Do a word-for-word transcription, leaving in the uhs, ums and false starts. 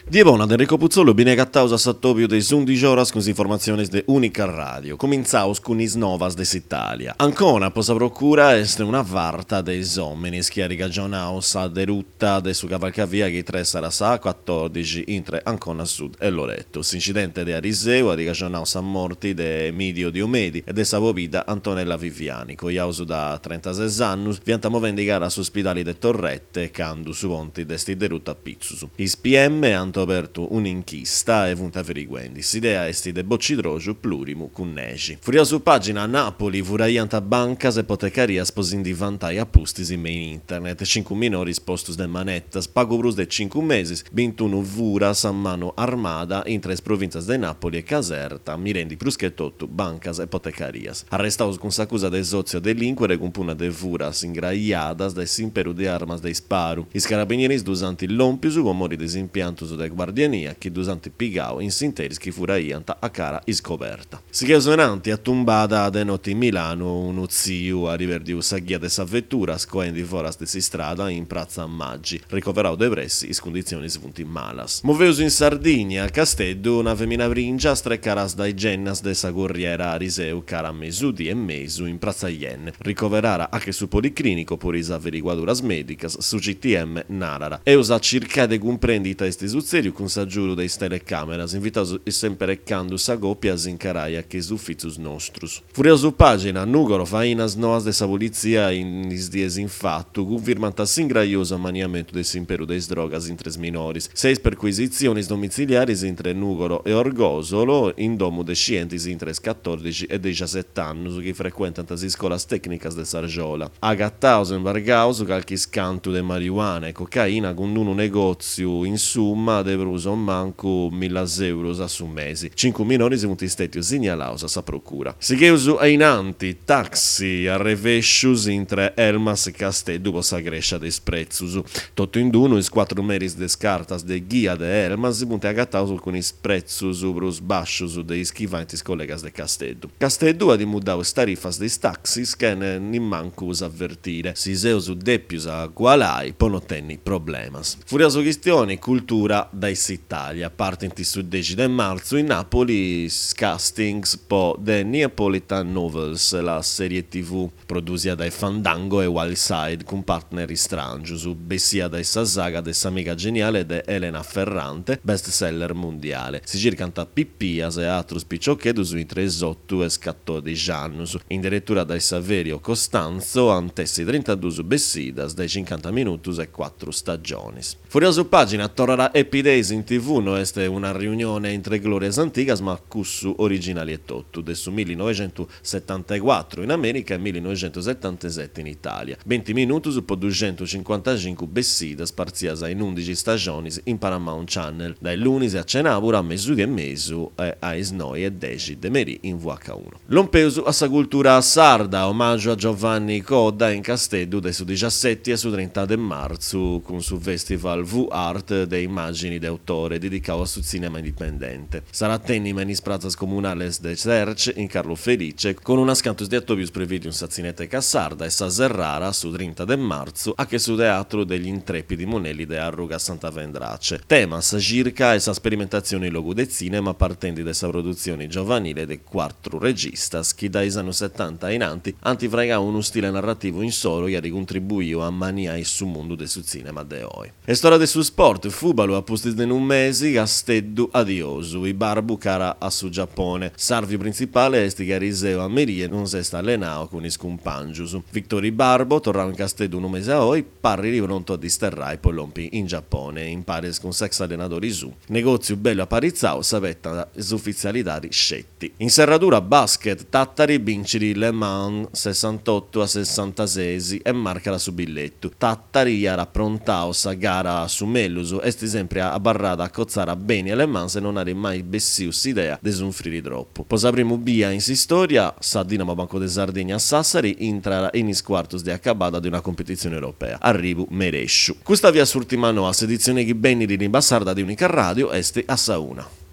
Die buona de Enrico Puzzolo, bine gattaus a Sattopio de undici horas con informazioni de Unica Radio. Cominzaus con is novas de Italia. Ancora posa procura est una varta de ommenis che rigagionaus a derutta de su cavalcavia che tre sarà sa quattordici intre Ancona Sud e Loretto. S'incidente de Ariseu a rigagionaus a morti de Emidio Diomedi e de Savovida Antonella Viviani. Coiausu da trentasei anni viantamo vendicare s'ospedali de Torrette candu su ponti de sti derutta a Pizzusu. Is P M hanno aperto un'inchiesta e vunta veriguendi. S'idea esti de boccidrogiu plurimu cunnegi. Furia su pagina a Napoli, furaianta bancas e ipotecarias posindi vantai appustis in main internet. cinque minori postus de manettas, pago brus de cinque meses, ventuno vuras a mano armada in tres provincias de Napoli e Caserta, mirendi plus che tottu bancas e ipotecarias. Arrestaus con s'accusa de sozio delinquere con puna de vuras ingraiadas de simperu de armas de sparu. Is carabinieris dusanti l'ompiusu con mori desimpiantus de guardiania che dusanti pigau in sinteris chi furaianta a cara iscoperta. Sigheusonanti a tumbada de notte in Milano un uziu a riverdiu sa ghia de sa vettura scoendi foras de si strada in Prazza Maggi, ricoverau de pressi is condizioni svunti malas. Moveus in Sardigna, a Casteddu, una femina bringia streccaras dai gennas de sa corriera Ariseu cara mesudi e mesu in Prazza Ienne, ricoverara anche su policlinico pur is averiguaduras medicas su C T M Narara. Eus a circa de comprendita estis uzzeriu con s'aggiuru de telecameras, invitaus sempre reccandus a goppias in caraia che ufficius nostrus. Furiosu pagina, Nugoro fainas noas de sa polizia in is dies infattu, confirmanta s'ingraioso maniamento de s'imperu des drogas in tres minoris, seis perquisizionis domiciliaris intre Nugoro e Orgosolo, in domu de scientis intres quattordici e diciassette annus che frequentant as iscolas tecnicas de Sargiola. Agattaus embargaus calchis cantu de marijuana e cocaina con unu negoziu in summa de bruso mancu millas euros a su mesi. Cinque minori sunt istetiu signalaus a sa procura. Sigheusu ainanti taxi a revescius intre Elmas e Casteddu po sa grescia des prezzus. Totto in dunu is quattro meris des cartas de ghia de Elmas sunt agattaus con is prezzus brus bascius de is chivantis collegas de Casteddu. Casteddu ad imudau is tarifas des taxis che ne mancus avvertire. Si seusu deppius a gualai po no tenni problemas. Furioso questione cultura da Italia. Partenti su dieci de marzo in Napoli castings po The Neapolitan Novels, la serie tv produzia dai Fandango e Wildside con partner strangius, bessia da essa saga de s'amica geniale de Elena Ferrante, bestseller mondiale. Si circanta pippias e atrus picciochedus in tresotto e quattordici annus. In direttura da Saverio Costanzo, antessi trentadue bessidas dai cinquanta minutus e quattro stagionis. Furioso pagina, torrarà Happy Days in tv, no este una riunione entre glorias antigas ma cussu originali e tottu, de su millenovecentosettantaquattro in America e millenovecentosettantasette in Italia. venti minutus po duecentocinquantacinque bessidas parzias in undici stagionis in Paramount Channel, dai lunis a cenabura a mesu e mesu e a isnoi e deci de meri in V H uno. Lompeusu a sa cultura sarda, omaggio a Giovanni Codda in Casteddu de su diciassette e su trenta de marzo con su festival V Art de immagini de autore dedicato su cinema indipendente. Sarà tenima in isprazas comunales de Cerci in Carlo Felice con una scantus di attobius previdi un sazzinete cassarda e sa Serrara su trenta de marzo a che su teatro degli intrepidi monelli de Arruga Santa Vendrace. Tema sa circa e sa sperimentazione in logo de cinema partendi de sa produzione giovanile de quattro registas che dai anni settanta in anti antifrega uno stile narrativo in solo che ricontribuiu a mania e su mondo de su cinema de oi. E storia de su sport, Fubalo a postis de un mesi, Casteddu adiosu, i barbu cara a su Giappone. Sarvi principale esti che Ariseu a Merie non si sta allenao con i scumpangius. Vittori Barbo torrà in Casteddu un mese a oi, parri ripronto a disterrai poi lompi in Giappone, in pares con sex allenatori su. Negozio bello a Parizzao, sapetta ufficialitari scetti. In serratura basket, Tattari vinciri Le Mans sessantotto a sessantasei e marca su biglietto. Tattari era prontao sa gara su Melluso, esti sempre a barrada a cozzare bene alle mans e non are mai bessius idea de sunfriri troppo. Posa primo bia in si storia, sa Dinamo Banco de Sardegna a Sassari, intrara in is quartos de accabada di una competizione europea. Arribu Meresciu. Questa via surtimano a sedizione che benni di Bassarda di Unica Radio, este a Sauna.